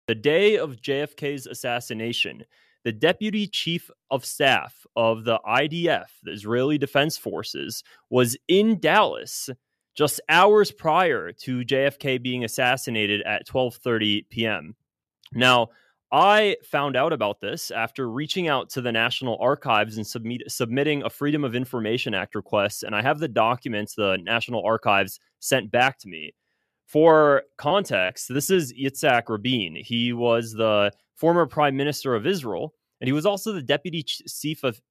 The day of JFK's assassination, the deputy chief of staff of the IDF, the Israeli Defense Forces, was in Dallas just hours prior to JFK being assassinated at 12:30 p.m. Now, I found out about this after reaching out to the National Archives and submitting a Freedom of Information Act request, and I have the documents the National Archives sent back to me. For context, this is Yitzhak Rabin. He was the former prime minister of Israel, and he was also the deputy chief of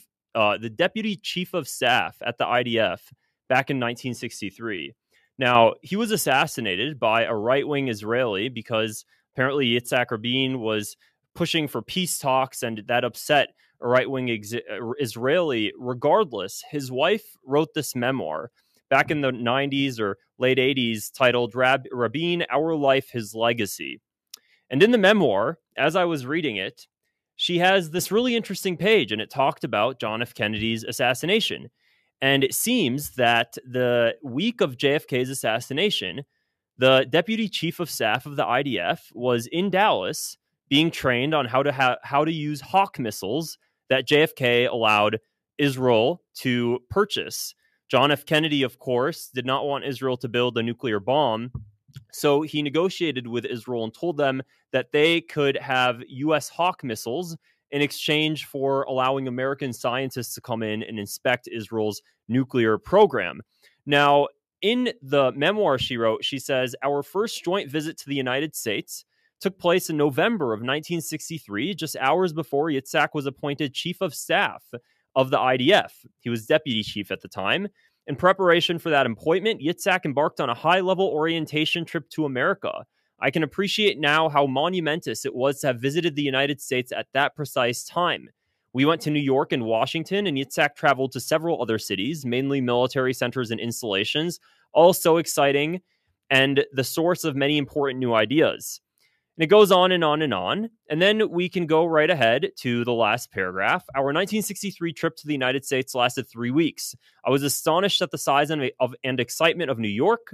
staff at the IDF back in 1963. Now, he was assassinated by a right-wing Israeli because apparently Yitzhak Rabin was pushing for peace talks, and that upset a right-wing Israeli. Regardless, his wife wrote this memoir back in the 90s or late 80s titled Rabin, Our Life, His Legacy. And in the memoir, as I was reading it, she has this really interesting page, and it talked about John F. Kennedy's assassination. And it seems that the week of JFK's assassination, the deputy chief of staff of the IDF was in Dallas being trained on how to use Hawk missiles that JFK allowed Israel to purchase. John F. Kennedy, of course, did not want Israel to build a nuclear bomb, so he negotiated with Israel and told them that they could have U.S. Hawk missiles in exchange for allowing American scientists to come in and inspect Israel's nuclear program. Now, in the memoir she wrote, she says, our first joint visit to the United States took place in November of 1963, just hours before Yitzhak was appointed chief of staff of the IDF. He was deputy chief at the time. In preparation for that appointment, Yitzhak embarked on a high-level orientation trip to America. I can appreciate now how monumentous it was to have visited the United States at that precise time. We went to New York and Washington, and Yitzhak traveled to several other cities, mainly military centers and installations, all so exciting and the source of many important new ideas. And it goes on and on and on. And then we can go right ahead to the last paragraph. Our 1963 trip to the United States lasted 3 weeks. I was astonished at the size and excitement of New York.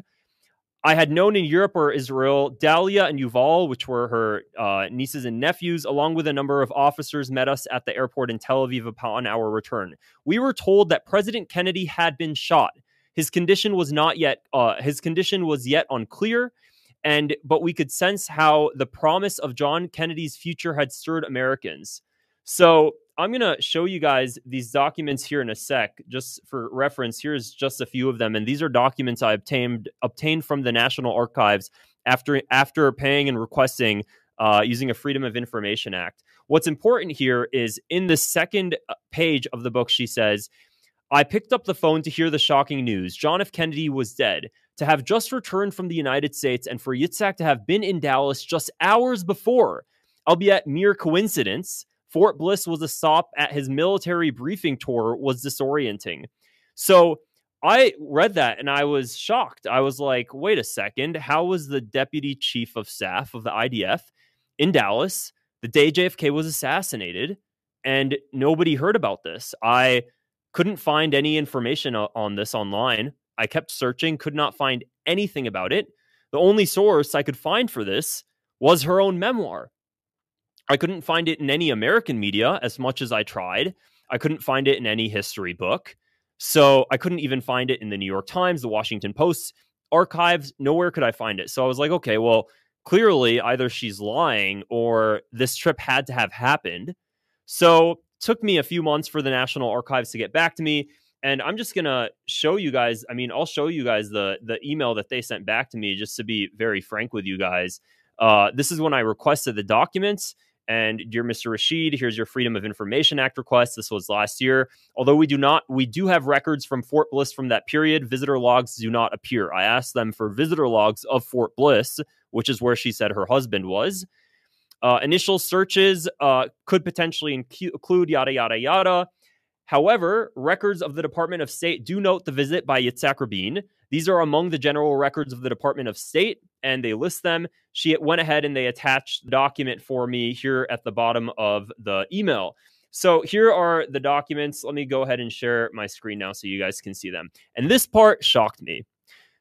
I had known in Europe or Israel, Dahlia and Yuval, which were her nieces and nephews, along with a number of officers, met us at the airport in Tel Aviv upon our return. We were told that President Kennedy had been shot. His condition was yet unclear, but we could sense how the promise of John Kennedy's future had stirred Americans. So I'm going to show you guys these documents here in a sec, just for reference. Here's just a few of them. And these are documents I obtained from the National Archives after paying and requesting using a Freedom of Information Act. What's important here is in the second page of the book, she says, I picked up the phone to hear the shocking news. John F. Kennedy was dead. To have just returned from the United States and for Yitzhak to have been in Dallas just hours before, albeit mere coincidence, Fort Bliss was a stop at his military briefing tour, was disorienting. So I read that and I was shocked. I was like, wait a second, how was the deputy chief of staff of the IDF in Dallas the day JFK was assassinated and nobody heard about this? I couldn't find any information on this online. I kept searching, could not find anything about it. The only source I could find for this was her own memoir. I couldn't find it in any American media as much as I tried. I couldn't find it in any history book. So I couldn't even find it in the New York Times, the Washington Post archives. Nowhere could I find it. So I was like, okay, well, clearly either she's lying or this trip had to have happened. So it took me a few months for the National Archives to get back to me. And I'm just going to show you guys, I'll show you guys the email that they sent back to me, just to be very frank with you guys. This is when I requested the documents. And dear Mr. Rashid, here's your Freedom of Information Act request. This was last year. Although we do have records from Fort Bliss from that period. Visitor logs do not appear. I asked them for visitor logs of Fort Bliss, which is where she said her husband was. Initial searches could potentially include yada, yada, yada. However, records of the Department of State do note the visit by Yitzhak Rabin. These are among the general records of the Department of State, and they list them. She went ahead and they attached the document for me here at the bottom of the email. So here are the documents. Let me go ahead and share my screen now so you guys can see them. And this part shocked me.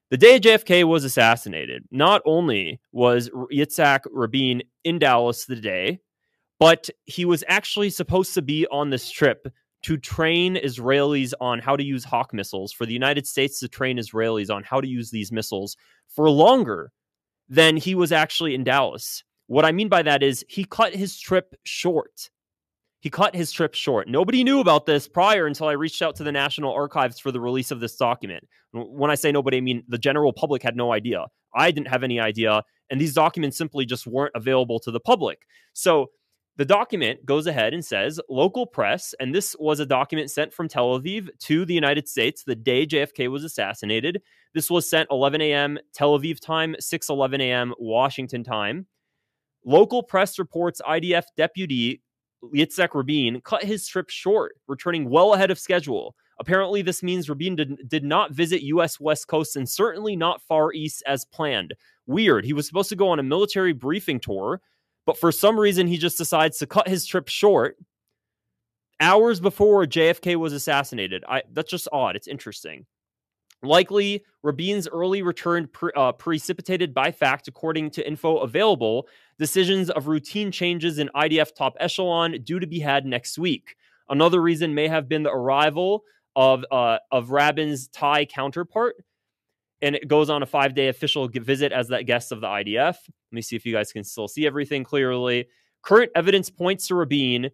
The day JFK was assassinated, not only was Yitzhak Rabin in Dallas the day, but he was actually supposed to be on this trip to train Israelis on how to use Hawk missiles, for the United States to train Israelis on how to use these missiles for longer than he was actually in Dallas. What I mean by that is he cut his trip short. He cut his trip short. Nobody knew about this prior until I reached out to the National Archives for the release of this document. When I say nobody, I mean the general public had no idea. I didn't have any idea, and these documents simply just weren't available to the public. So the document goes ahead and says, local press, and this was a document sent from Tel Aviv to the United States the day JFK was assassinated. This was sent 11 a.m. Tel Aviv time, 6:11 a.m. Washington time. Local press reports IDF deputy Yitzhak Rabin cut his trip short, returning well ahead of schedule. Apparently, this means Rabin did not visit U.S. West Coast and certainly not Far East as planned. Weird. He was supposed to go on a military briefing tour, but for some reason, he just decides to cut his trip short hours before JFK was assassinated. That's just odd. It's interesting. Likely, Rabin's early return precipitated by fact, according to info available, decisions of routine changes in IDF top echelon due to be had next week. Another reason may have been the arrival of Rabin's Thai counterpart, and it goes on a 5-day official visit as that guest of the IDF. Let me see if you guys can still see everything clearly. Current evidence points to Rabin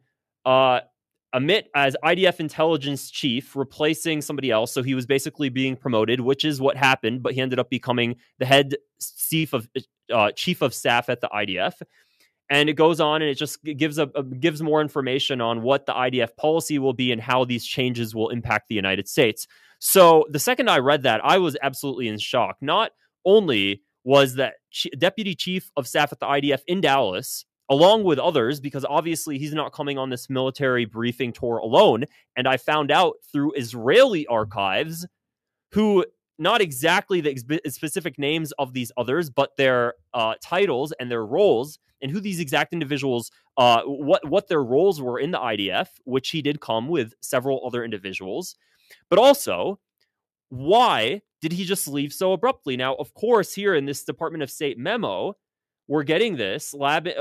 Amit as IDF intelligence chief, replacing somebody else. So he was basically being promoted, which is what happened, but he ended up becoming the head chief of staff at the IDF. And it goes on and it just gives more information on what the IDF policy will be and how these changes will impact the United States. So the second I read that, I was absolutely in shock. Not only was that deputy chief of staff at the IDF in Dallas, along with others, because obviously he's not coming on this military briefing tour alone. And I found out through Israeli archives, who not exactly the specific names of these others, but their titles and their roles, and who these exact individuals, what their roles were in the IDF, which he did come with several other individuals. But also, why did he just leave so abruptly? Now, of course, here in this Department of State memo, we're getting this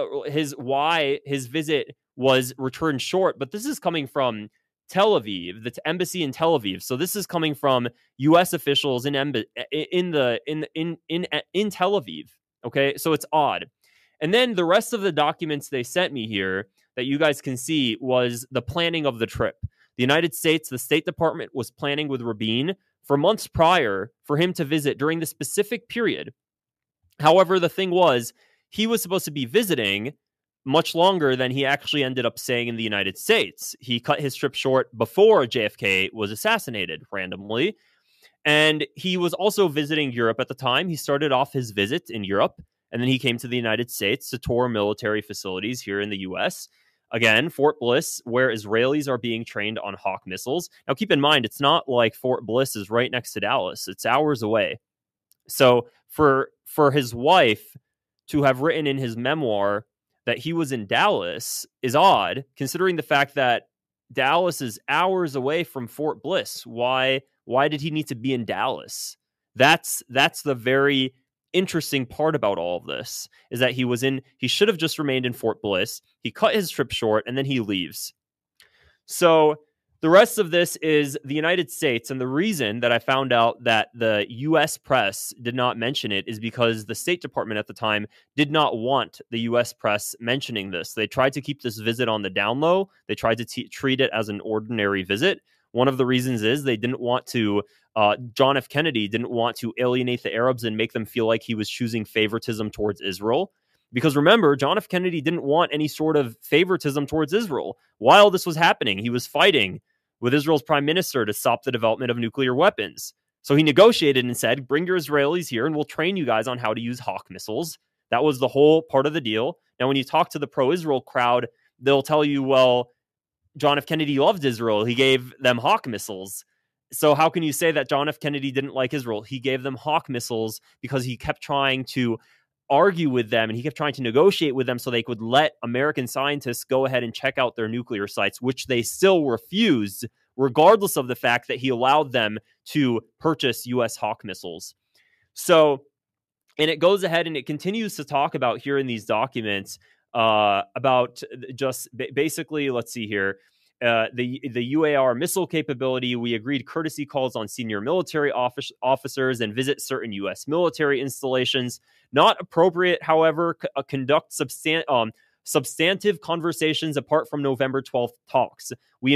why his visit was returned short, but this is coming from Tel Aviv, the embassy in Tel Aviv. So this is coming from U.S. officials in Tel Aviv. Okay, so it's odd. And then the rest of the documents they sent me here that you guys can see was the planning of the trip. The United States, the State Department was planning with Rabin for months prior for him to visit during the specific period. However, the thing was, he was supposed to be visiting much longer than he actually ended up staying in the United States. He cut his trip short before JFK was assassinated randomly. And he was also visiting Europe at the time. He started off his visit in Europe, and then he came to the United States to tour military facilities here in the U.S. Again, Fort Bliss, where Israelis are being trained on Hawk missiles. Now, keep in mind, it's not like Fort Bliss is right next to Dallas. It's hours away. So for his wife to have written in his memoir that he was in Dallas is odd, considering the fact that Dallas is hours away from Fort Bliss. Why did he need to be in Dallas? That's the very interesting part about all of this, is that he should have just remained in Fort Bliss. He cut his trip short and then he leaves. So the rest of this is the United States, and the reason that I found out that the U.S. press did not mention it is because the State Department at the time did not want the U.S. press mentioning this. They tried to keep this visit on the down low. They tried to treat it as an ordinary visit. One of the reasons is they didn't want to, John F. Kennedy didn't want to alienate the Arabs and make them feel like he was choosing favoritism towards Israel. Because remember, John F. Kennedy didn't want any sort of favoritism towards Israel. While this was happening, he was fighting with Israel's prime minister to stop the development of nuclear weapons. So he negotiated and said, bring your Israelis here and we'll train you guys on how to use Hawk missiles. That was the whole part of the deal. Now, when you talk to the pro-Israel crowd, they'll tell you, well, John F. Kennedy loved Israel. He gave them Hawk missiles. So how can you say that John F. Kennedy didn't like Israel? He gave them Hawk missiles because he kept trying to argue with them and he kept trying to negotiate with them so they could let American scientists go ahead and check out their nuclear sites, which they still refused, regardless of the fact that he allowed them to purchase U.S. Hawk missiles. So, and it goes ahead and it continues to talk about here in these documents about just basically, let's see here. The UAR missile capability, we agreed courtesy calls on senior military officers and visit certain U.S. military installations. Not appropriate, however, conduct substantive conversations apart from November 12th talks. We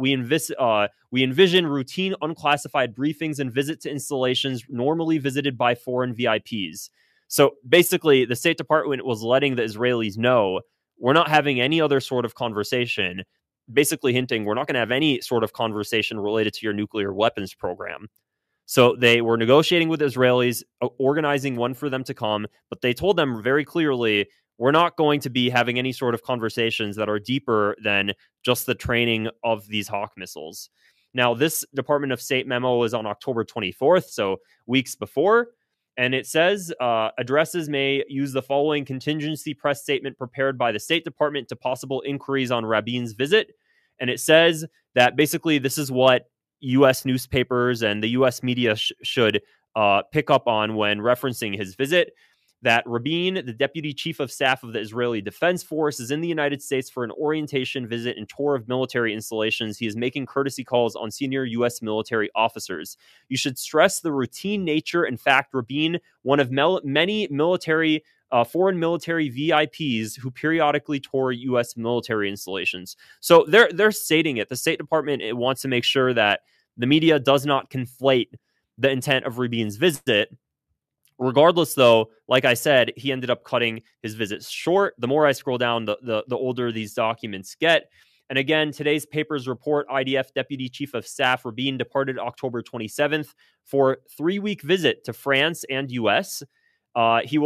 envision routine unclassified briefings and visit to installations normally visited by foreign VIPs. So basically, the State Department was letting the Israelis know we're not having any other sort of conversation, basically hinting we're not going to have any sort of conversation related to your nuclear weapons program. So they were negotiating with Israelis, organizing one for them to come, but they told them very clearly, we're not going to be having any sort of conversations that are deeper than just the training of these Hawk missiles. Now, this Department of State memo is on October 24th, so weeks before. And it says addresses may use the following contingency press statement prepared by the State Department to possible inquiries on Rabin's visit. And it says that basically this is what U.S. newspapers and the U.S. media should pick up on when referencing his visit. That Rabin, the deputy chief of staff of the Israeli Defense Force, is in the United States for an orientation visit and tour of military installations. He is making courtesy calls on senior U.S. military officers. You should stress the routine nature. In fact, Rabin, one of many military foreign military VIPs who periodically tour U.S. military installations. So they're stating it. The State Department wants to make sure that the media does not conflate the intent of Rabin's visit. Regardless, though, like I said, he ended up cutting his visits short. The more I scroll down, the older these documents get. And again, today's papers report IDF Deputy Chief of Staff Rabin departed October 27th for a 3-week visit to France and U.S. Rabin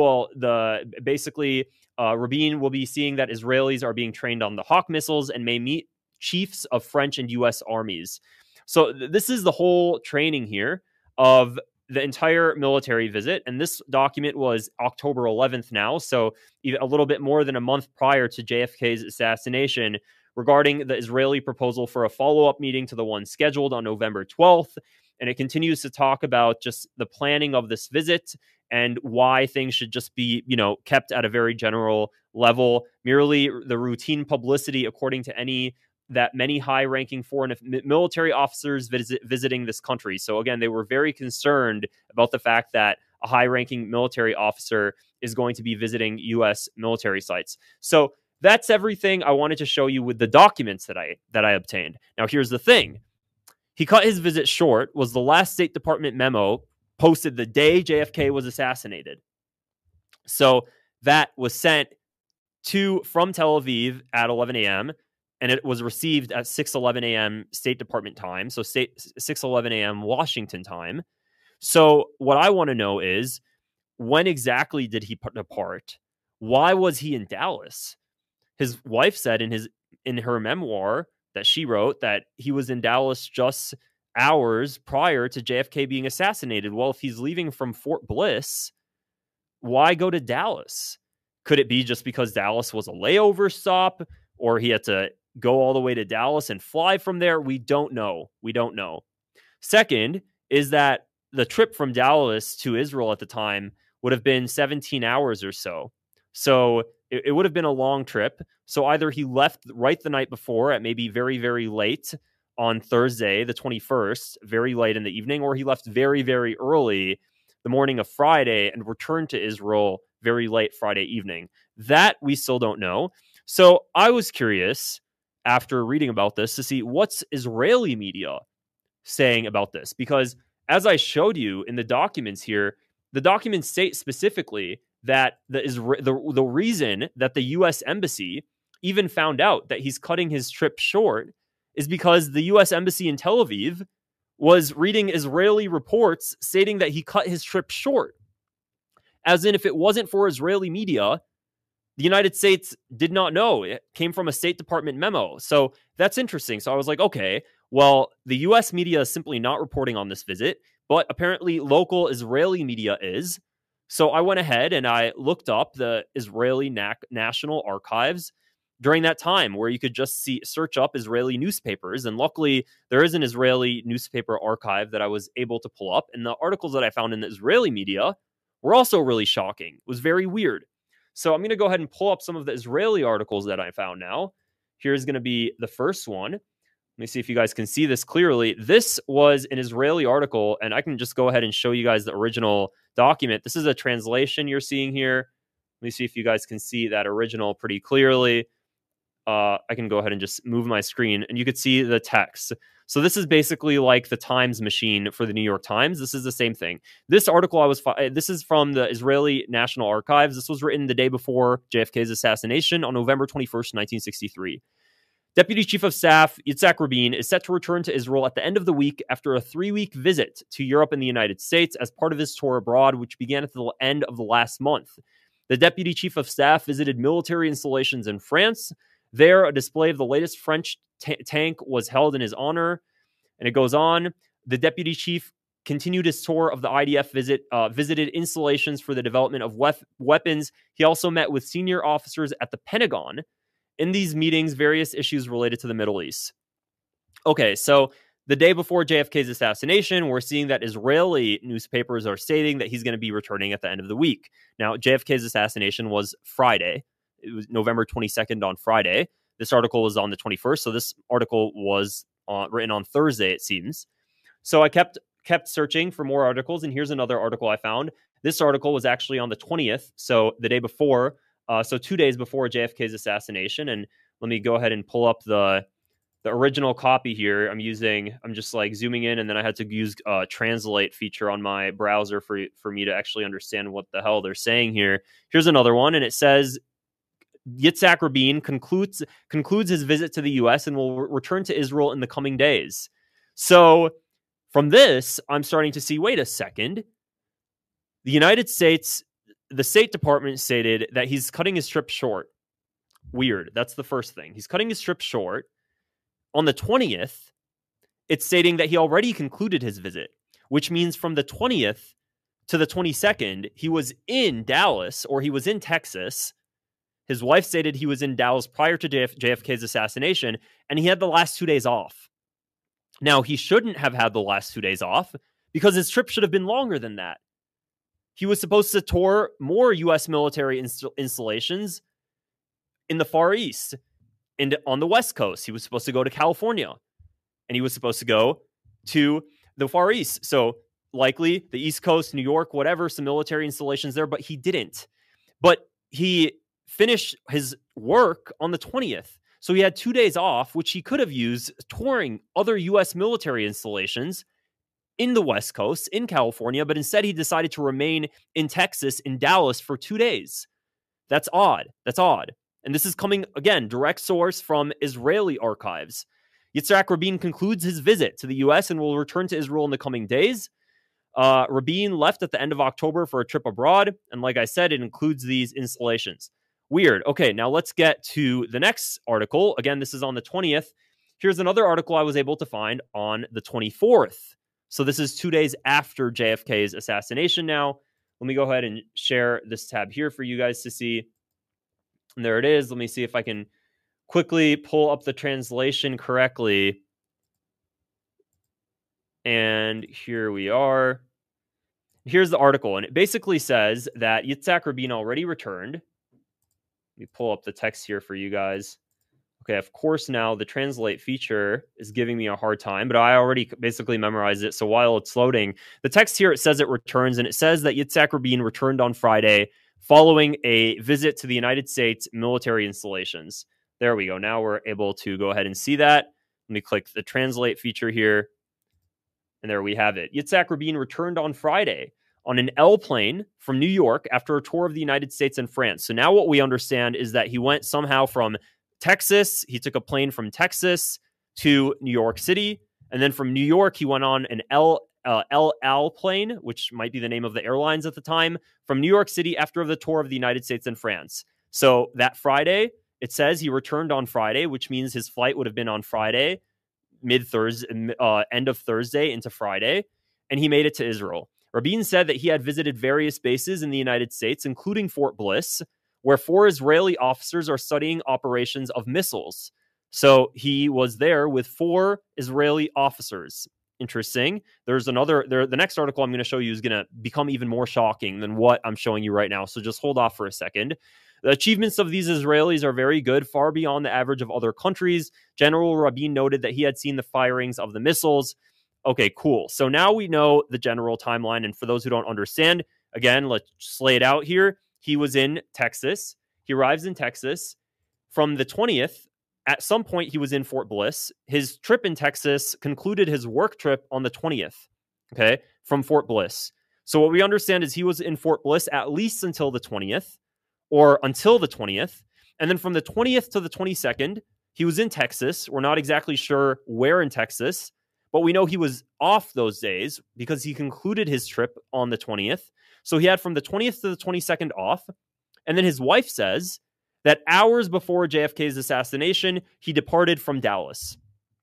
will be seeing that Israelis are being trained on the Hawk missiles and may meet chiefs of French and U.S. armies. So this is the whole training here of the entire military visit. And this document was October 11th now, so a little bit more than a month prior to JFK's assassination, regarding the Israeli proposal for a follow-up meeting to the one scheduled on November 12th. And it continues to talk about just the planning of this visit and why things should just be, kept at a very general level. Merely the routine publicity, according to many high-ranking foreign military officers visiting this country. So again, they were very concerned about the fact that a high-ranking military officer is going to be visiting U.S. military sites. So that's everything I wanted to show you with the documents that I obtained. Now, here's the thing. He cut his visit short, was the last State Department memo posted the day JFK was assassinated. So that was sent from Tel Aviv at 11 a.m., and it was received at 6:11 a.m. State Department time, so 6:11 a.m. Washington time. So what I want to know is, when exactly did he depart? Why was he in Dallas? His wife said in her memoir that she wrote that he was in Dallas just hours prior to JFK being assassinated. Well, if he's leaving from Fort Bliss, why go to Dallas? Could it be just because Dallas was a layover stop, or he had to go all the way to Dallas and fly from there? We don't know. Second is that the trip from Dallas to Israel at the time would have been 17 hours or so. So it would have been a long trip. So either he left right the night before at maybe very, very late on Thursday, the 21st, very late in the evening, or he left very, very early the morning of Friday and returned to Israel very late Friday evening. That we still don't know. So I was curious after reading about this to see what's Israeli media saying about this, because as I showed you in the documents here, the documents state specifically that the reason that the U.S. Embassy even found out that he's cutting his trip short is because the U.S. Embassy in Tel Aviv was reading Israeli reports stating that he cut his trip short. As in, if it wasn't for Israeli media, the United States did not know. It came from a State Department memo. So that's interesting. So I was like, okay, well, the U.S. media is simply not reporting on this visit, but apparently local Israeli media is. So I went ahead and I looked up the Israeli National Archives during that time where you could just search up Israeli newspapers. And luckily, there is an Israeli newspaper archive that I was able to pull up. And the articles that I found in the Israeli media were also really shocking. It was very weird. So I'm going to go ahead and pull up some of the Israeli articles that I found now. Here's going to be the first one. Let me see if you guys can see this clearly. This was an Israeli article, and I can just go ahead and show you guys the original document. This is a translation you're seeing here. Let me see if you guys can see that original pretty clearly. I can go ahead and just move my screen, and you could see the text. So this is basically like the Times machine for the New York Times. This is the same thing. This article this is from the Israeli National Archives. This was written the day before JFK's assassination on November 21st, 1963. Deputy Chief of Staff Yitzhak Rabin is set to return to Israel at the end of the week after a 3-week visit to Europe and the United States as part of his tour abroad, which began at the end of the last month. The Deputy Chief of Staff visited military installations in France. There, a display of the latest French tank was held in his honor. And it goes on. The Deputy Chief continued his tour of the IDF visited installations for the development of weapons. He also met with senior officers at the Pentagon. In these meetings, various issues related to the Middle East. Okay, so the day before JFK's assassination, we're seeing that Israeli newspapers are stating that he's going to be returning at the end of the week. Now, JFK's assassination was Friday. It was November 22nd on Friday. This article was on the 21st, so this article was written on Thursday, it seems. So I kept searching for more articles, and here's another article I found. This article was actually on the 20th, so the day before. So 2 days before JFK's assassination. And let me go ahead and pull up the original copy here. I'm just like zooming in, and then I had to use translate feature on my browser for me to actually understand what the hell they're saying here. Here's another one, and it says Yitzhak Rabin concludes his visit to the U.S. and will return to Israel in the coming days. So from this, I'm starting to see, wait a second. The United States, the State Department stated that he's cutting his trip short. Weird. That's the first thing. He's cutting his trip short. On the 20th, it's stating that he already concluded his visit, which means from the 20th to the 22nd, he was in Dallas, or he was in Texas. His wife stated he was in Dallas prior to JFK's assassination, and he had the last 2 days off. Now, he shouldn't have had the last 2 days off because his trip should have been longer than that. He was supposed to tour more U.S. military installations in the Far East and on the West Coast. He was supposed to go to California, and he was supposed to go to the Far East. So likely the East Coast, New York, whatever, some military installations there, but he didn't. But he finished his work on the 20th. So he had 2 days off, which he could have used touring other U.S. military installations in the West Coast, in California, but instead he decided to remain in Texas, in Dallas, for 2 days. That's odd. And this is coming, again, direct source from Israeli archives. Yitzhak Rabin concludes his visit to the U.S. and will return to Israel in the coming days. Rabin left at the end of October for a trip abroad, and like I said, it includes these installations. Weird. Okay, now let's get to the next article. Again, this is on the 20th. Here's another article I was able to find on the 24th. So this is 2 days after JFK's assassination now. Let me go ahead and share this tab here for you guys to see. And there it is. Let me see if I can quickly pull up the translation correctly. And here we are. Here's the article. And it basically says that Yitzhak Rabin already returned. Let me pull up the text here for you guys. Okay, of course, now the translate feature is giving me a hard time, but I already basically memorized it. So while it's loading, the text here, it says it returns, and it says that Yitzhak Rabin returned on Friday following a visit to the United States military installations. There we go. Now we're able to go ahead and see that. Let me click the translate feature here. And there we have it. Yitzhak Rabin returned on Friday on an L plane from New York after a tour of the United States and France. So now what we understand is that he went somehow from Texas. He took a plane from Texas to New York City. And then from New York, he went on an El Al plane, which might be the name of the airlines at the time, from New York City after the tour of the United States and France. So that Friday, it says he returned on Friday, which means his flight would have been on Friday, end of Thursday into Friday, and he made it to Israel. Rabin said that he had visited various bases in the United States, including Fort Bliss, where 4 Israeli officers are studying operations of missiles. So he was there with 4 Israeli officers. Interesting. There's another, the next article I'm going to show you is going to become even more shocking than what I'm showing you right now. So just hold off for a second. The achievements of these Israelis are very good, far beyond the average of other countries. General Rabin noted that he had seen the firings of the missiles. Okay, cool. So now we know the general timeline. And for those who don't understand, again, let's just lay it out here. He was in Texas. He arrives in Texas from the 20th. At some point, he was in Fort Bliss. His trip in Texas concluded his work trip on the 20th, okay, from Fort Bliss. So what we understand is he was in Fort Bliss at least until the 20th, or until the 20th. And then from the 20th to the 22nd, he was in Texas. We're not exactly sure where in Texas, but we know he was off those days because he concluded his trip on the 20th. So he had from the 20th to the 22nd off. And then his wife says that hours before JFK's assassination, he departed from Dallas,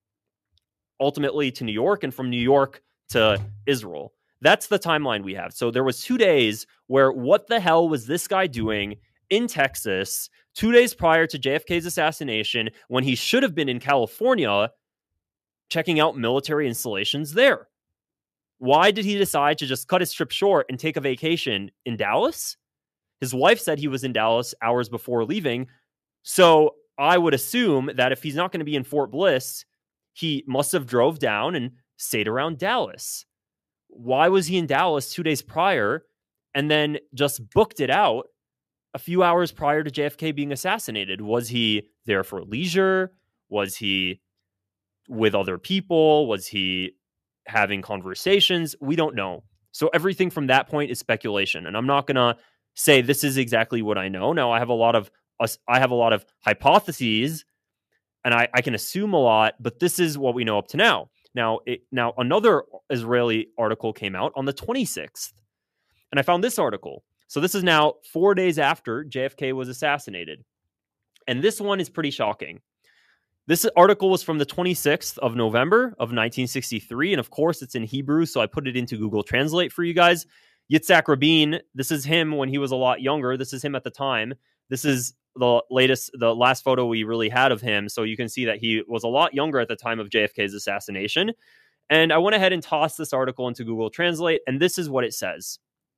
ultimately to New York, and from New York to Israel. That's the timeline we have. So there was 2 days where what the hell was this guy doing in Texas 2 days prior to JFK's assassination when he should have been in California checking out military installations there? Why did he decide to just cut his trip short and take a vacation in Dallas? His wife said he was in Dallas hours before leaving. So I would assume that if he's not going to be in Fort Bliss, he must have drove down and stayed around Dallas. Why was he in Dallas 2 days prior and then just booked it out a few hours prior to JFK being assassinated? Was he there for leisure? Was he with other people? Was he having conversations? We don't know. So everything from that point is speculation. And I'm not going to say this is exactly what I know. Now I have a lot of hypotheses and I can assume a lot, but this is what we know up to now. Now another Israeli article came out on the 26th, and I found this article. So this is now 4 days after JFK was assassinated, and this one is pretty shocking. This article was from the 26th of November of 1963, and of course it's in Hebrew, so I put it into Google Translate for you guys. Yitzhak Rabin, this is him when he was a lot younger. This is him at the time. This is the last photo we really had of him. So you can see that he was a lot younger at the time of JFK's assassination. And I went ahead and tossed this article into Google Translate, and this is what it says.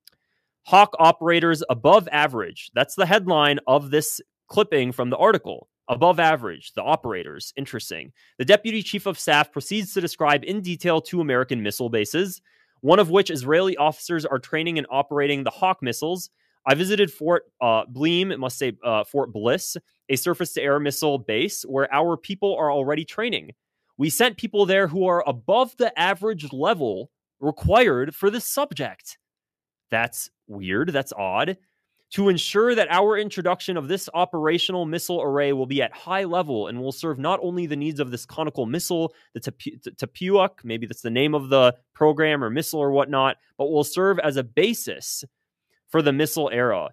Hawk operators above average. That's the headline of this clipping from the article. Above average, the operators. Interesting. The deputy chief of staff proceeds to describe in detail 2 American missile bases, one of which Israeli officers are training and operating the Hawk missiles. I visited Fort Bleam, it must say Fort Bliss, a surface-to-air missile base where our people are already training. We sent people there who are above the average level required for this subject. That's weird. That's odd. To ensure that our introduction of this operational missile array will be at high level and will serve not only the needs of this conical missile, the Tapuak, maybe that's the name of the program or missile or whatnot, but will serve as a basis for the missile era.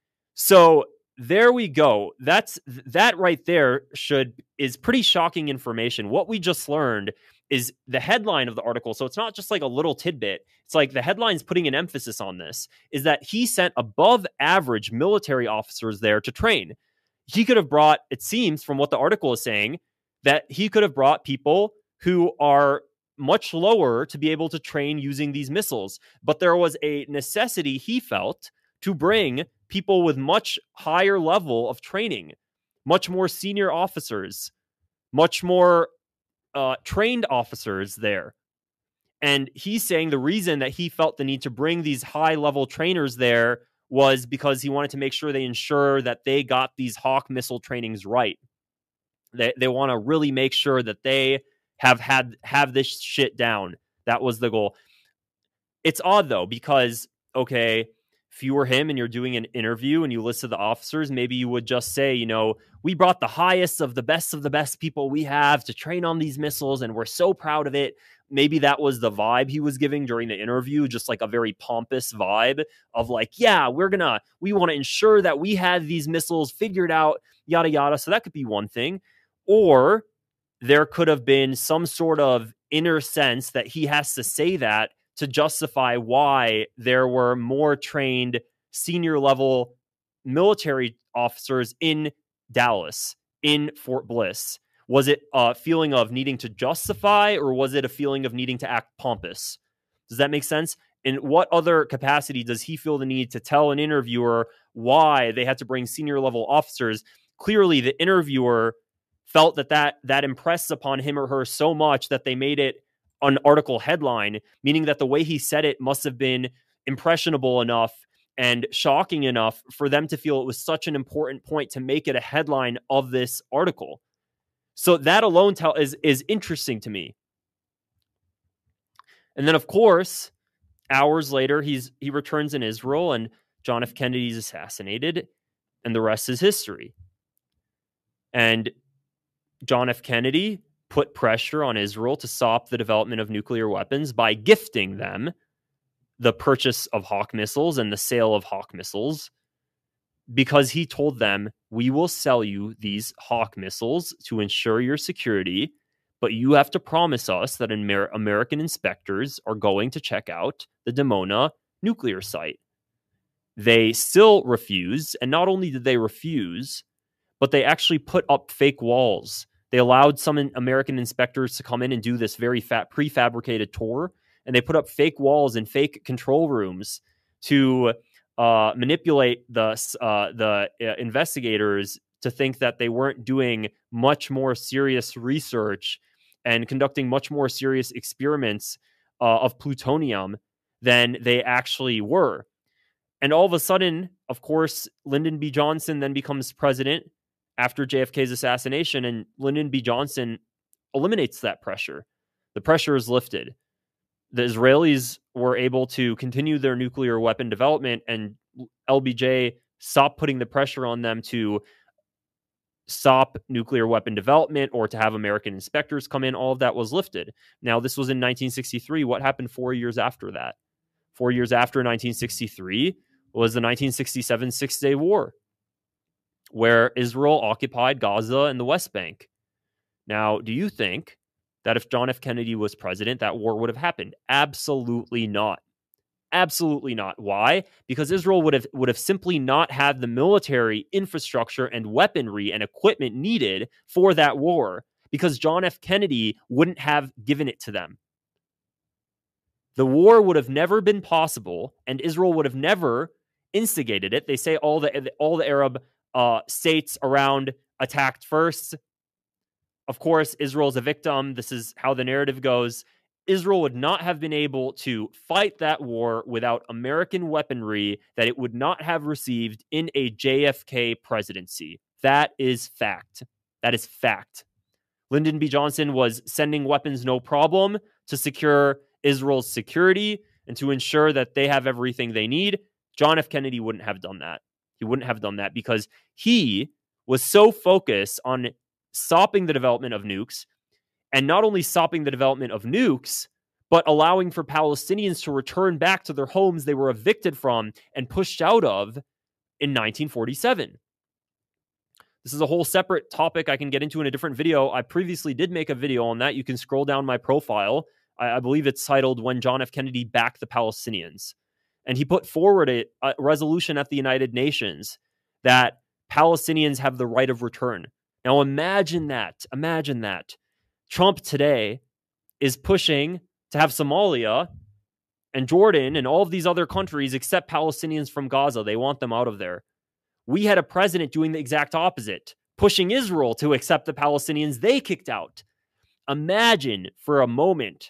So there we go. That right there is pretty shocking information. What we just learned is the headline of the article. So it's not just like a little tidbit. It's like the headline's putting an emphasis on this, is that he sent above average military officers there to train. He could have brought, it seems from what the article is saying, that he could have brought people who are much lower to be able to train using these missiles. But there was a necessity, he felt, to bring people with much higher level of training, much more senior officers, much more trained officers there. And he's saying the reason that he felt the need to bring these high-level trainers there was because he wanted to make sure they ensure that they got these Hawk missile trainings right. They want to really make sure that they have this shit down. That was the goal. It's odd, though, because, okay, if you were him and you're doing an interview and you listed the officers, maybe you would just say, you know, we brought the highest of the best people we have to train on these missiles, and we're so proud of it. Maybe that was the vibe he was giving during the interview, just like a very pompous vibe of like, yeah, we want to ensure that we had these missiles figured out, yada, yada. So that could be one thing. Or there could have been some sort of inner sense that he has to say that to justify why there were more trained senior level military officers in Dallas, in Fort Bliss? Was it a feeling of needing to justify, or was it a feeling of needing to act pompous? Does that make sense? In what other capacity does he feel the need to tell an interviewer why they had to bring senior level officers? Clearly, the interviewer felt that impressed upon him or her so much that they made it an article headline, meaning that the way he said it must have been impressionable enough and shocking enough for them to feel it was such an important point to make it a headline of this article. So that alone is interesting to me. And then, of course, hours later, he returns in Israel, and John F. Kennedy is assassinated, and the rest is history. And John F. Kennedy put pressure on Israel to stop the development of nuclear weapons by gifting them the purchase of Hawk missiles and the sale of Hawk missiles, because he told them, we will sell you these Hawk missiles to ensure your security, but you have to promise us that American inspectors are going to check out the Dimona nuclear site. They still refuse, and not only did they refuse, but they actually put up fake walls. They allowed some American inspectors to come in and do this very prefabricated tour, and they put up fake walls and fake control rooms to manipulate the investigators to think that they weren't doing much more serious research and conducting much more serious experiments of plutonium than they actually were. And all of a sudden, of course, Lyndon B. Johnson then becomes president after JFK's assassination, and Lyndon B. Johnson eliminates that pressure. The pressure is lifted. The Israelis were able to continue their nuclear weapon development, and LBJ stopped putting the pressure on them to stop nuclear weapon development or to have American inspectors come in. All of that was lifted. Now, this was in 1963. What happened 4 years after that? 4 years after 1963 was the 1967 Six-Day War, where Israel occupied Gaza and the West Bank. Now, do you think that if John F. Kennedy was president, that war would have happened? Absolutely not. Absolutely not. Why? Because Israel would have simply not had the military infrastructure and weaponry and equipment needed for that war, because John F. Kennedy wouldn't have given it to them. The war would have never been possible, and Israel would have never instigated it. They say all the Arab states around attacked first. Of course, Israel is a victim. This is how the narrative goes. Israel would not have been able to fight that war without American weaponry that it would not have received in a JFK presidency. That is fact. That is fact. Lyndon B. Johnson was sending weapons no problem to secure Israel's security and to ensure that they have everything they need. John F. Kennedy wouldn't have done that. He wouldn't have done that because he was so focused on stopping the development of nukes, and not only stopping the development of nukes, but allowing for Palestinians to return back to their homes they were evicted from and pushed out of in 1947. This is a whole separate topic I can get into in a different video. I previously did make a video on that. You can scroll down my profile. I believe it's titled When John F. Kennedy Backed the Palestinians. And he put forward a resolution at the United Nations that Palestinians have the right of return. Now imagine that. Imagine that. Trump today is pushing to have Somalia and Jordan and all of these other countries accept Palestinians from Gaza. They want them out of there. We had a president doing the exact opposite, pushing Israel to accept the Palestinians they kicked out. Imagine for a moment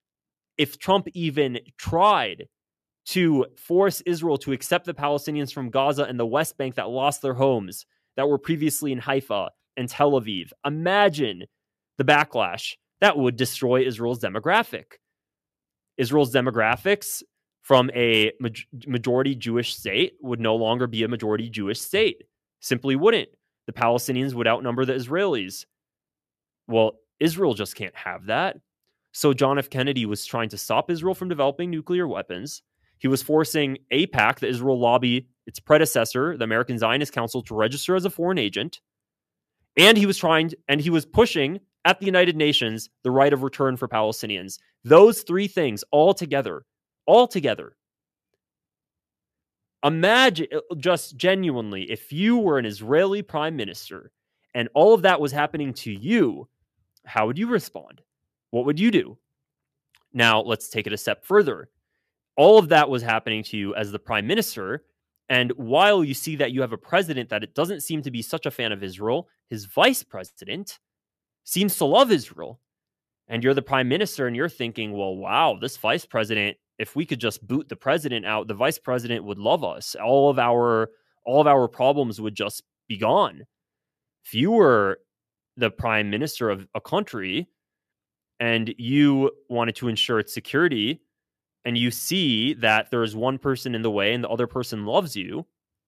if Trump even tried to force Israel to accept the Palestinians from Gaza and the West Bank that lost their homes, that were previously in Haifa and Tel Aviv. Imagine the backlash. That would destroy Israel's demographic. Israel's demographics from a majority Jewish state would no longer be a majority Jewish state. Simply wouldn't. The Palestinians would outnumber the Israelis. Well, Israel just can't have that. So John F. Kennedy was trying to stop Israel from developing nuclear weapons. He was forcing AIPAC, the Israel lobby, its predecessor, the American Zionist Council, to register as a foreign agent. And he was pushing at the United Nations the right of return for Palestinians. Those three things all together, Imagine, just genuinely, if you were an Israeli prime minister and all of that was happening to you, how would you respond? What would you do? Now, let's take it a step further. All of that was happening to you as the prime minister. And while you see that you have a president that it doesn't seem to be such a fan of Israel, his vice president seems to love Israel. And you're the prime minister and you're thinking, well, wow, this vice president, if we could just boot the president out, the vice president would love us. All of our problems would just be gone. If you were the prime minister of a country and you wanted to ensure its security, and you see that there is one person in the way and the other person loves you,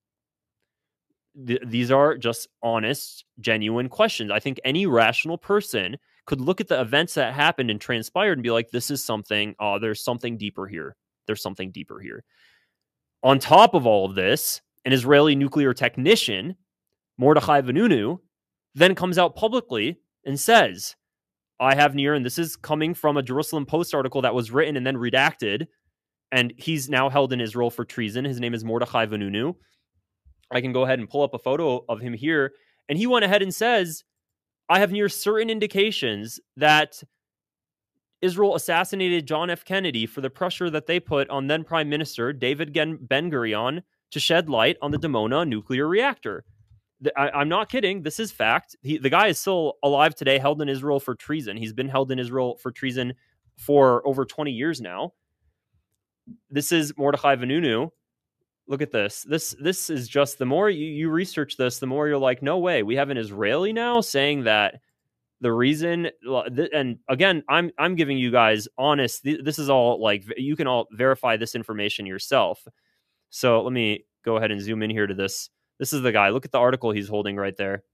these are just honest, genuine questions. I think any rational person could look at the events that happened and transpired and be like, this is something, there's something deeper here. There's something deeper here. On top of all of this, an Israeli nuclear technician, Mordechai Vanunu, then comes out publicly and says, I have near, and this is coming from a Jerusalem Post article that was written and then redacted, and he's now held in Israel for treason. His name is Mordechai Vanunu. I can go ahead and pull up a photo of him here. And he went ahead and says, I have near certain indications that Israel assassinated John F. Kennedy for the pressure that they put on then Prime Minister David Ben-Gurion to shed light on the Dimona nuclear reactor. I'm not kidding. This is fact. The guy is still alive today, held in Israel for treason. He's been held in Israel for treason for over 20 years now. This is Mordechai Vanunu. Look at this. This is just, the more you research this, the more you're like, no way. We have an Israeli now saying that the reason, and again, I'm giving you guys honest, this is all like, you can all verify this information yourself. So let me go ahead and zoom in here to this. This is the guy. Look at the article he's holding right there.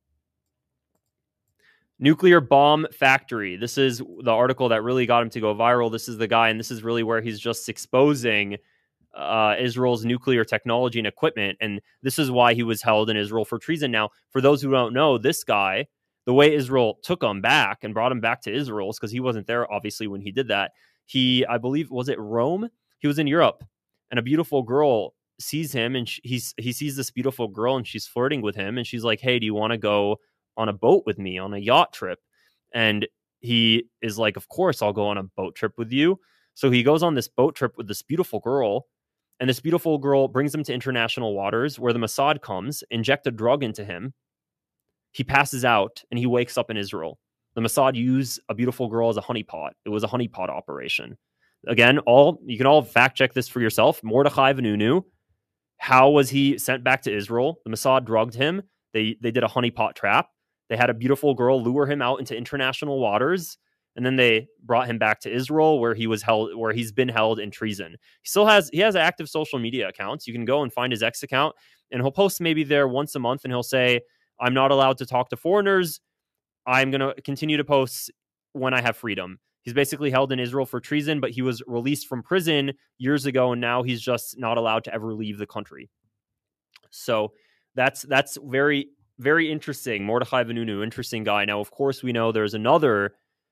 Nuclear bomb factory. This is the article that really got him to go viral. This is the guy, and this is really where he's just exposing Israel's nuclear technology and equipment. And this is why he was held in Israel for treason. Now, for those who don't know, this guy, the way Israel took him back and brought him back to Israel is because he wasn't there, obviously, when he did that. He, I believe, was it Rome? He was in Europe, and a beautiful girl sees him, and he sees this beautiful girl, and she's flirting with him, and she's like, hey, do you want to go on a boat with me on a yacht trip? And he is like, of course I'll go on a boat trip with you. So he goes on this boat trip with this beautiful girl, and this beautiful girl brings him to international waters where the Mossad comes, inject a drug into him. He passes out and he wakes up in Israel. The Mossad used a beautiful girl as a honeypot. It was a honeypot operation. Again, you can all fact check this for yourself. Mordechai Vanunu, how was he sent back to Israel? The Mossad drugged him. They did a honeypot trap. They had a beautiful girl lure him out into international waters, and then they brought him back to Israel, where he's been held in treason. He has active social media accounts. You can go and find his X account, and he'll post maybe there once a month, and he'll say, I'm not allowed to talk to foreigners. I'm going to continue to post when I have freedom. He's basically held in Israel for treason, but he was released from prison years ago, and now he's just not allowed to ever leave the country. So that's very, very interesting. Mordechai Vanunu, interesting guy. Now, of course, we know there's another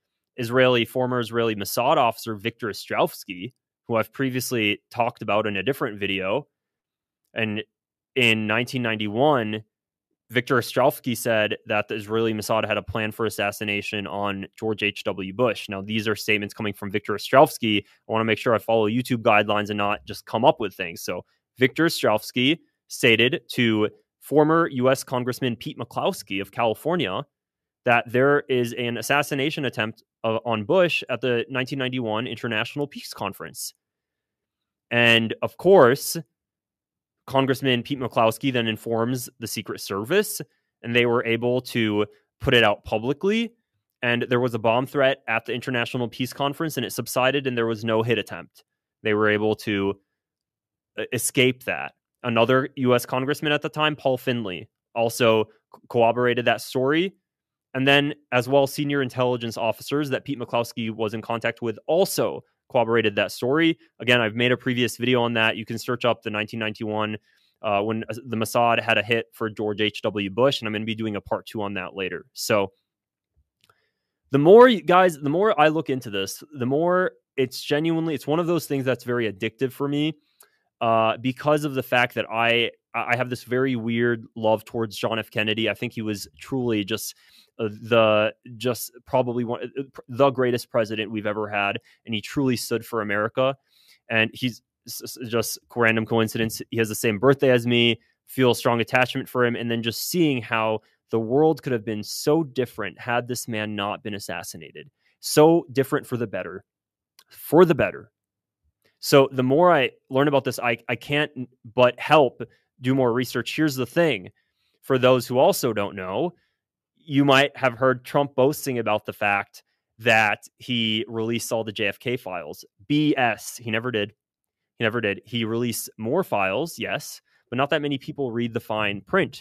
former Israeli Mossad officer, Viktor Ostrovsky, who I've previously talked about in a different video. And in 1991, Viktor Ostrovsky said that the Israeli Mossad had a plan for assassination on George H.W. Bush. Now, these are statements coming from Viktor Ostrovsky. I want to make sure I follow YouTube guidelines and not just come up with things. So Viktor Ostrovsky stated to former U.S. Congressman Pete McCloskey of California that there is an assassination attempt on Bush at the 1991 International Peace Conference. And of course, Congressman Pete McCloskey then informs the Secret Service, and they were able to put it out publicly. And there was a bomb threat at the International Peace Conference, and it subsided, and there was no hit attempt. They were able to escape that. Another U.S. congressman at the time, Paul Finley, also corroborated that story. And then, as well, senior intelligence officers that Pete McCloskey was in contact with also corroborated that story. Again, I've made a previous video on that. You can search up the 1991 when the Mossad had a hit for George H.W. Bush, and I'm going to be doing a part 2 on that later. So the more I look into this, the more it's one of those things that's very addictive for me. because of the fact that I have this very weird love towards John F. Kennedy. I think he was truly just probably the greatest president we've ever had, and he truly stood for America. And he's just random coincidence. He has the same birthday as me. Feel a strong attachment for him, and then just seeing how the world could have been so different had this man not been assassinated. So different for the better. For the better. So the more I learn about this, I can't but help do more research. Here's the thing. For those who also don't know, you might have heard Trump boasting about the fact that he released all the JFK files. BS. He never did. He never did. He released more files, yes, but not that many people read the fine print.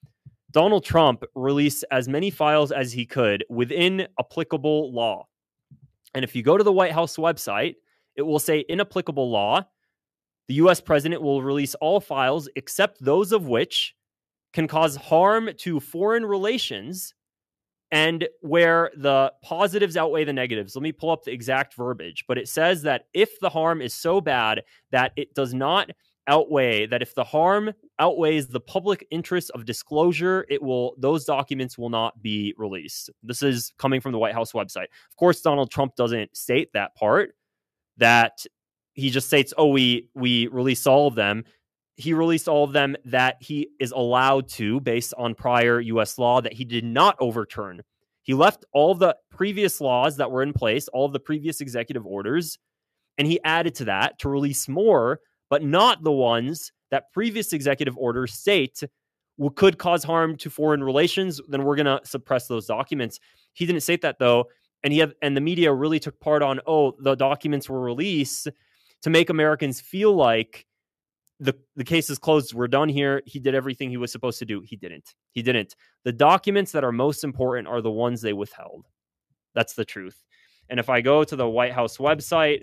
Donald Trump released as many files as he could within applicable law. And if you go to the White House website, it will say in applicable law, the U.S. president will release all files except those of which can cause harm to foreign relations and where the positives outweigh the negatives. Let me pull up the exact verbiage, but it says that if the harm is so bad that it does not outweigh, that if the harm outweighs the public interest of disclosure, those documents will not be released. This is coming from the White House website. Of course, Donald Trump doesn't state that part, that he just states, oh, we release all of them. He released all of them that he is allowed to based on prior U.S. law that he did not overturn. He left all the previous laws that were in place, all of the previous executive orders, and he added to that to release more, but not the ones that previous executive orders state could cause harm to foreign relations. Then we're going to suppress those documents. He didn't state that, though, and the media really took part on, the documents were released to make Americans feel like the case is closed. We're done here. He did everything he was supposed to do. He didn't. The documents that are most important are the ones they withheld. That's the truth. And if I go to the White House website,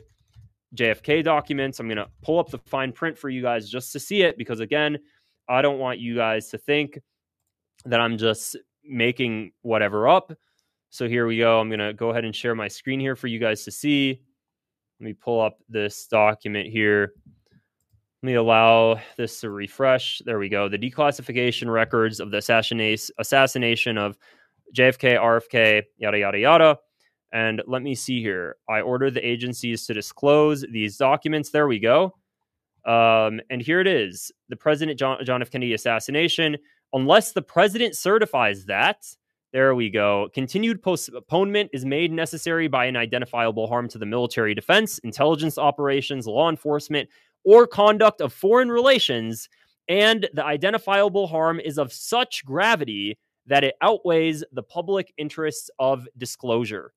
JFK documents, I'm going to pull up the fine print for you guys just to see it, because again, I don't want you guys to think that I'm just making whatever up. So here we go. I'm going to go ahead and share my screen here for you guys to see. Let me pull up this document here. Let me allow this to refresh. There we go. The declassification records of the assassination of JFK, RFK, yada, yada, yada. And let me see here. I ordered the agencies to disclose these documents. There we go. And here it is. The President John F. Kennedy assassination. Unless the president certifies that, there we go. Continued postponement is made necessary by an identifiable harm to the military defense, intelligence operations, law enforcement, or conduct of foreign relations, and the identifiable harm is of such gravity that it outweighs the public interests of disclosure.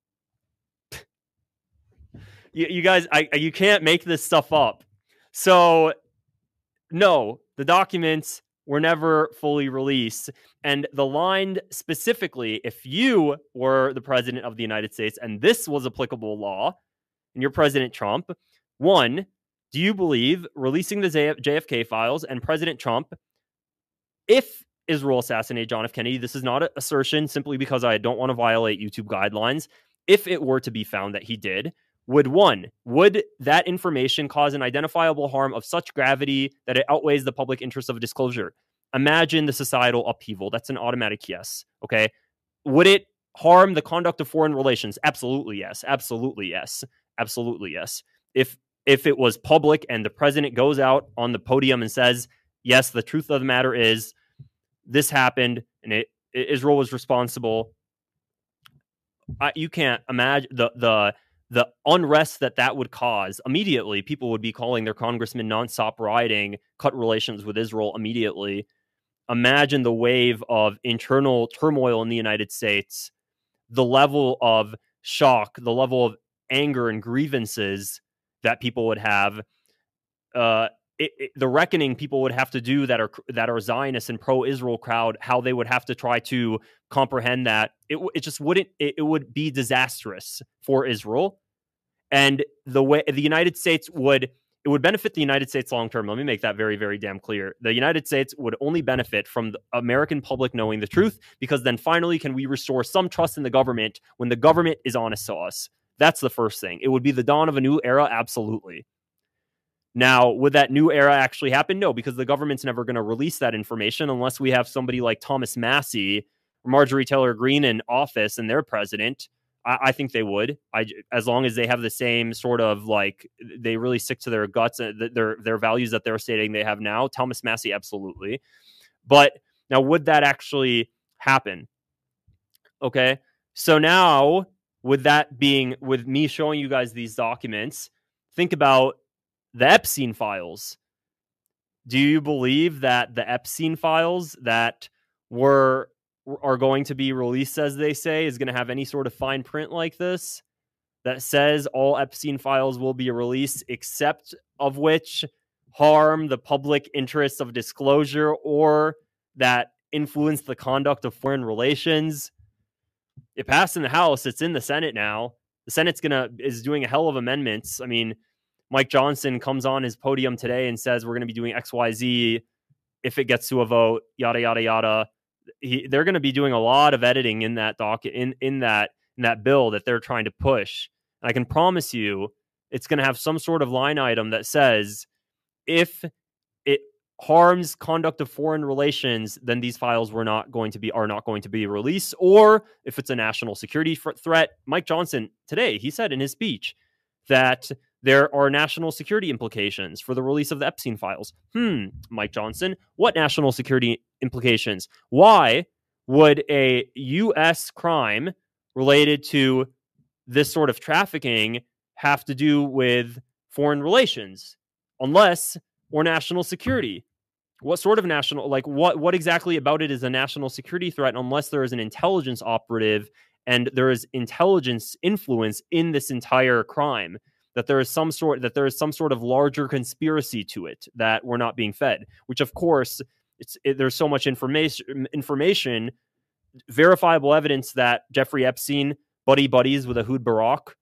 You guys, you can't make this stuff up. So, no, the documents were never fully released. And the line specifically, if you were the president of the United States and this was applicable law, and you're President Trump, one, do you believe releasing the JFK files and President Trump, if Israel assassinated John F. Kennedy, this is not an assertion simply because I don't want to violate YouTube guidelines, if it were to be found that he did, would that information cause an identifiable harm of such gravity that it outweighs the public interest of disclosure? Imagine the societal upheaval. That's an automatic yes. Okay. Would it harm the conduct of foreign relations? Absolutely yes. Absolutely yes. Absolutely yes. If it was public and the president goes out on the podium and says, yes, the truth of the matter is this happened and Israel was responsible, you can't imagine the unrest that would cause. Immediately, people would be calling their congressmen nonstop rioting, cut relations with Israel immediately. Imagine the wave of internal turmoil in the United States, the level of shock, the level of anger and grievances that people would have, the reckoning people would have to do that are Zionists and pro-Israel crowd, how they would have to try to comprehend that. It just wouldn't. It would be disastrous for Israel, and the way the United States would benefit the United States long term. Let me make that very, very damn clear. The United States would only benefit from the American public knowing the truth, because then finally can we restore some trust in the government when the government is honest to us. That's the first thing. It would be the dawn of a new era, absolutely. Now, would that new era actually happen? No, because the government's never going to release that information unless we have somebody like Thomas Massie or Marjorie Taylor Greene in office and they're president. I think they would, as long as they have the same sort of like they really stick to their guts and their values that they're stating they have now. Thomas Massie, absolutely. But now, would that actually happen? Okay, so now with me showing you guys these documents, think about the Epstein files. Do you believe that the Epstein files that are going to be released, as they say, is going to have any sort of fine print like this that says all Epstein files will be released, except of which harm the public interest of disclosure or that influence the conduct of foreign relations? It passed in the House. It's in the Senate now. The Senate's is doing a hell of amendments. I mean, Mike Johnson comes on his podium today and says we're going to be doing XYZ if it gets to a vote, yada yada yada. They're going to be doing a lot of editing in that in that bill that they're trying to push. And I can promise you, it's going to have some sort of line item that says if it harms conduct of foreign relations, then these files are not going to be released. Or if it's a national security threat, Mike Johnson today, he said in his speech that there are national security implications for the release of the Epstein files. Mike Johnson, what national security implications? Why would a U.S. crime related to this sort of trafficking have to do with foreign relations, unless or national security? What sort of national, like what exactly about it is a national security threat unless there is an intelligence operative and there is intelligence influence in this entire crime? That there is some sort of larger conspiracy to it that we're not being fed, which of course there's so much information, verifiable evidence that Jeffrey Epstein buddies with Ehud Barak,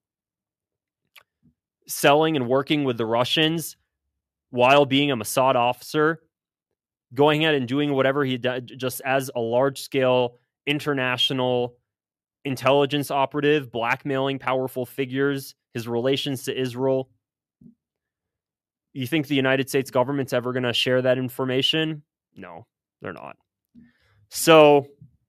selling and working with the Russians while being a Mossad officer, going ahead and doing whatever he did just as a large scale international intelligence operative, blackmailing powerful figures, his relations to Israel. You think the United States government's ever going to share that information? No, they're not. So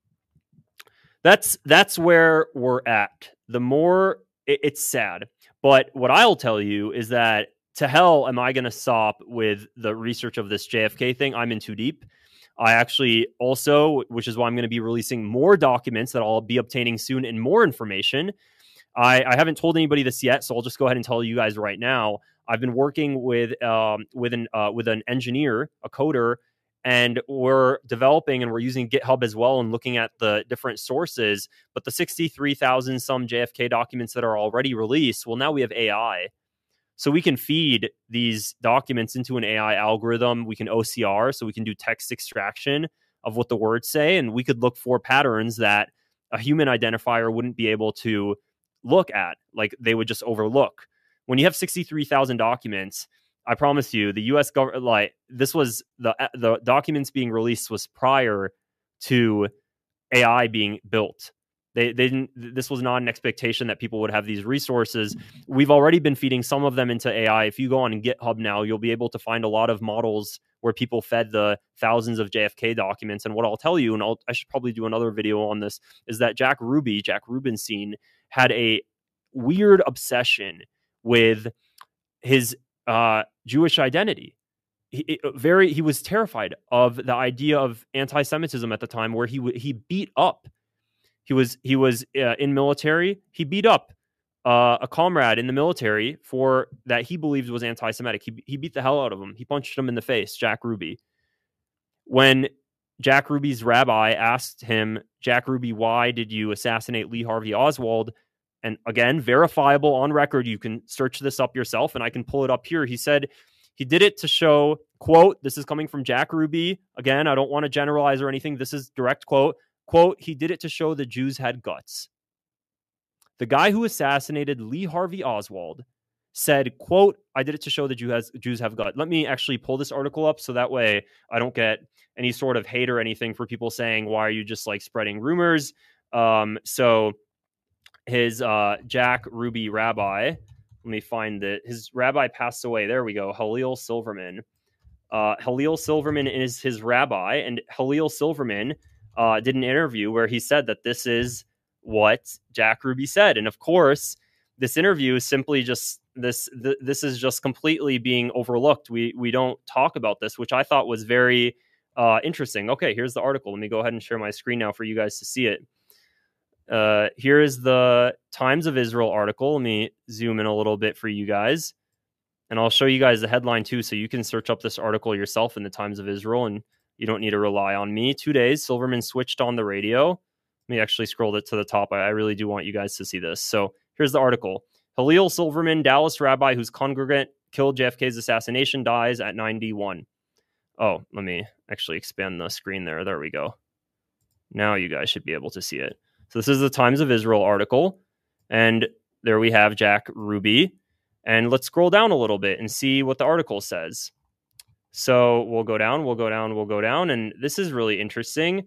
that's where we're at. The more it's sad, but what I'll tell you is that to hell am I going to stop with the research of this JFK thing. I'm in too deep. I actually also, which is why I'm going to be releasing more documents that I'll be obtaining soon and more information. I haven't told anybody this yet, so I'll just go ahead and tell you guys right now. I've been working with an engineer, a coder, and we're developing and we're using GitHub as well and looking at the different sources. But the 63,000 some JFK documents that are already released, well, now we have AI. So we can feed these documents into an AI algorithm. We can OCR, so we can do text extraction of what the words say, and we could look for patterns that a human identifier wouldn't be able to look at, like they would just overlook. When you have 63,000 documents, I promise you, the U.S. government, like this was the documents being released was prior to AI being built. They didn't. This was not an expectation that people would have these resources. We've already been feeding some of them into AI. If you go on GitHub now, you'll be able to find a lot of models where people fed the thousands of JFK documents. And what I'll tell you, and I should probably do another video on this, is that Jack Rubenstein, had a weird obsession with his Jewish identity. He was terrified of the idea of anti-Semitism at the time, where he beat up. He was in military. He beat up a comrade in the military for that he believed was anti-Semitic. He beat the hell out of him. He punched him in the face, Jack Ruby. When Jack Ruby's rabbi asked him, Jack Ruby, why did you assassinate Lee Harvey Oswald? And again, verifiable on record. You can search this up yourself, and I can pull it up here. He said he did it to show, quote, this is coming from Jack Ruby. Again, I don't want to generalize or anything. This is direct quote. Quote, he did it to show the Jews had guts. The guy who assassinated Lee Harvey Oswald said, quote, I did it to show the Jews have guts. Let me actually pull this article up so that way I don't get any sort of hate or anything for people saying, why are you just like spreading rumors? So his Jack Ruby rabbi, let Let me find it. His rabbi passed away. There we go. Hillel Silverman. Hillel Silverman is his rabbi, and Hillel Silverman did an interview where he said that this is what Jack Ruby said. And of course, this interview is simply just this is just completely being overlooked. We don't talk about this, which I thought was very interesting. Okay, here's the article. Let me go ahead and share my screen now for you guys to see it. Here is the Times of Israel article. Let me zoom in a little bit for you guys. And I'll show you guys the headline too, so you can search up this article yourself in the Times of Israel, and you don't need to rely on me. 2 days, Silverman switched on the radio. Let me actually scroll it to the top. I really do want you guys to see this. So here's the article. Hillel Silverman, Dallas rabbi whose congregant killed JFK's assassination, dies at 91. Oh, let me actually expand the screen there. There we go. Now you guys should be able to see it. So this is the Times of Israel article, and there we have Jack Ruby. And let's scroll down a little bit and see what the article says. So we'll go down, and this is really interesting.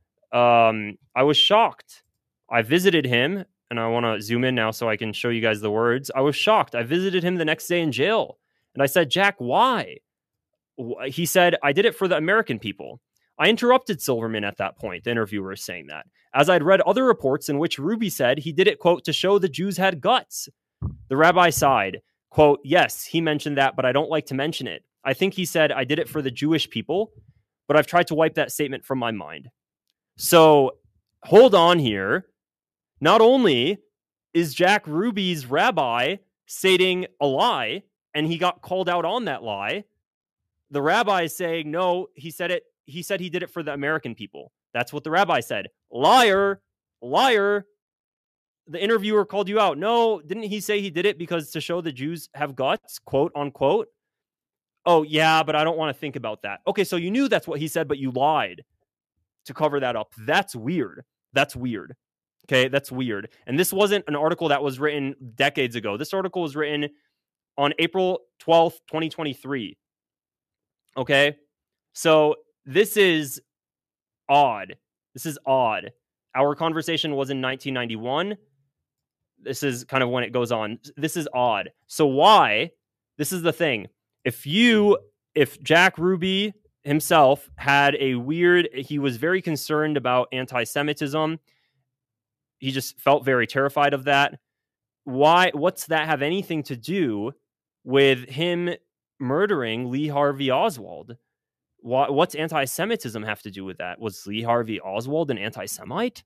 I was shocked. I visited him, and I want to zoom in now so I can show you guys the words. I was shocked. I visited him the next day in jail, and I said, Jack, why? He said, I did it for the American people. I interrupted Silverman at that point, the interviewer is saying that, as I'd read other reports in which Ruby said he did it, quote, to show the Jews had guts. The rabbi sighed, quote, yes, he mentioned that, but I don't like to mention it. I think he said, I did it for the Jewish people, but I've tried to wipe that statement from my mind. So hold on here. Not only is Jack Ruby's rabbi stating a lie, and he got called out on that lie, the rabbi is saying, no, he said it. He said he did it for the American people. That's what the rabbi said. Liar, liar. The interviewer called you out. No, didn't he say he did it because to show the Jews have guts, quote unquote? Oh, yeah, but I don't want to think about that. Okay, so you knew that's what he said, but you lied to cover that up. That's weird. That's weird. Okay, that's weird. And this wasn't an article that was written decades ago. This article was written on April 12th, 2023. Okay, so this is odd. This is odd. Our conversation was in 1991. This is kind of when it goes on. This is odd. So why? This is the thing. If Jack Ruby himself had he was very concerned about anti-Semitism. He just felt very terrified of that. Why? What's that have anything to do with him murdering Lee Harvey Oswald? What's anti-Semitism have to do with that? Was Lee Harvey Oswald an anti-Semite?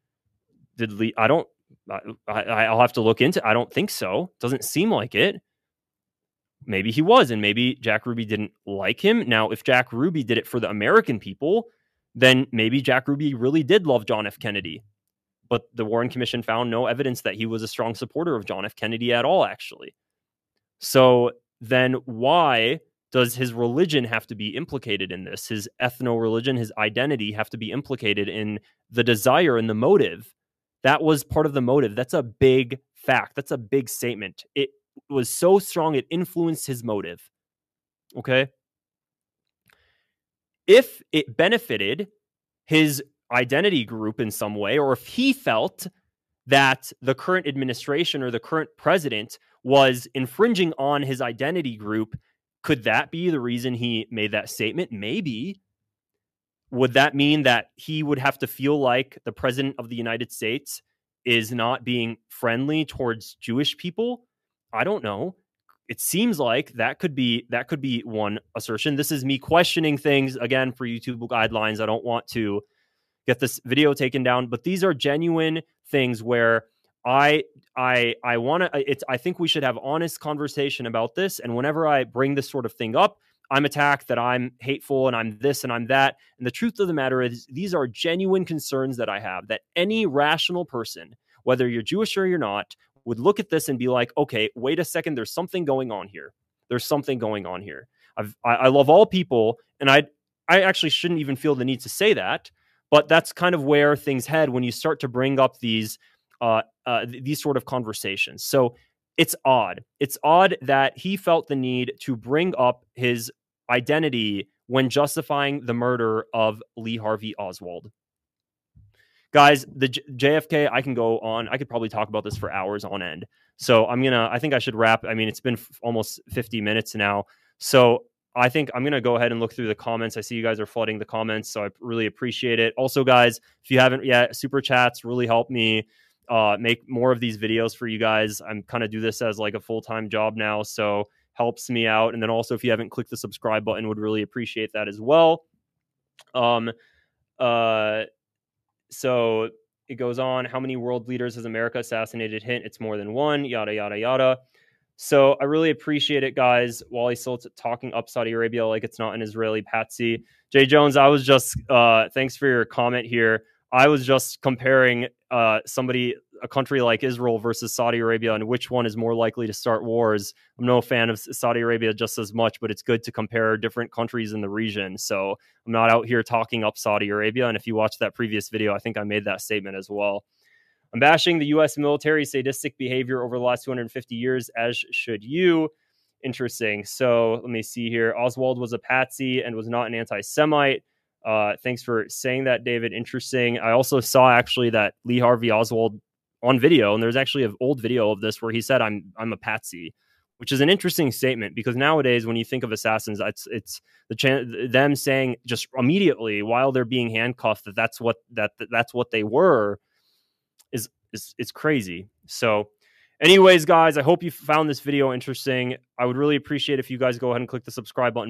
I'll have to look into it. I don't think so. Doesn't seem like it. Maybe he was, and maybe Jack Ruby didn't like him. Now, if Jack Ruby did it for the American people, then maybe Jack Ruby really did love John F. Kennedy. But the Warren Commission found no evidence that he was a strong supporter of John F. Kennedy at all, actually. So then why does his religion have to be implicated in this? His ethno-religion, his identity have to be implicated in the desire and the motive? That was part of the motive. That's a big fact. That's a big statement. It was so strong, it influenced his motive. Okay? If it benefited his identity group in some way, or if he felt that the current administration or the current president was infringing on his identity group, could that be the reason he made that statement? Maybe. Would that mean that he would have to feel like the president of the United States is not being friendly towards Jewish people? I don't know. It seems like that could be one assertion. This is me questioning things again for YouTube guidelines. I don't want to get this video taken down, but these are genuine things where I want to. I think we should have honest conversation about this. And whenever I bring this sort of thing up, I'm attacked that I'm hateful and I'm this and I'm that. And the truth of the matter is, these are genuine concerns that I have, that any rational person, whether you're Jewish or you're not, would look at this and be like, okay, wait a second, there's something going on here. There's something going on here. I love all people, and I actually shouldn't even feel the need to say that, but that's kind of where things head when you start to bring up these sort of conversations. So it's odd. It's odd that he felt the need to bring up his identity when justifying the murder of Lee Harvey Oswald. guys, the JFK, I can go on. I could probably talk about this for hours on end. So I think I should wrap. I mean, it's been almost 50 minutes now. So I think I'm going to go ahead and look through the comments. I see you guys are flooding the comments, so I really appreciate it. Also, guys, if you haven't yet, super chats really help me make more of these videos for you guys. I'm kind of do this as like a full-time job now, so helps me out. And then also, if you haven't clicked the subscribe button, would really appreciate that as well. So it goes on. How many world leaders has America assassinated? Hint, it's more than one. Yada, yada, yada. So I really appreciate it, guys. Wally Siltz talking up Saudi Arabia like it's not an Israeli patsy. Jay Jones, I was just, thanks for your comment here. I was just comparing a country like Israel versus Saudi Arabia and which one is more likely to start wars. I'm no fan of Saudi Arabia just as much, but it's good to compare different countries in the region. So I'm not out here talking up Saudi Arabia. And if you watch that previous video, I think I made that statement as well. I'm bashing the U.S. military's sadistic behavior over the last 250 years, as should you. Interesting. So let me see here. Oswald was a patsy and was not an anti-Semite. Thanks for saying that, David. Interesting. I also saw actually that Lee Harvey Oswald on video, and there's actually an old video of this where he said, I'm a patsy, which is an interesting statement because nowadays when you think of assassins, it's them saying just immediately while they're being handcuffed that's what they were is crazy. So anyways, guys, I hope you found this video interesting. I would really appreciate if you guys go ahead and click the subscribe button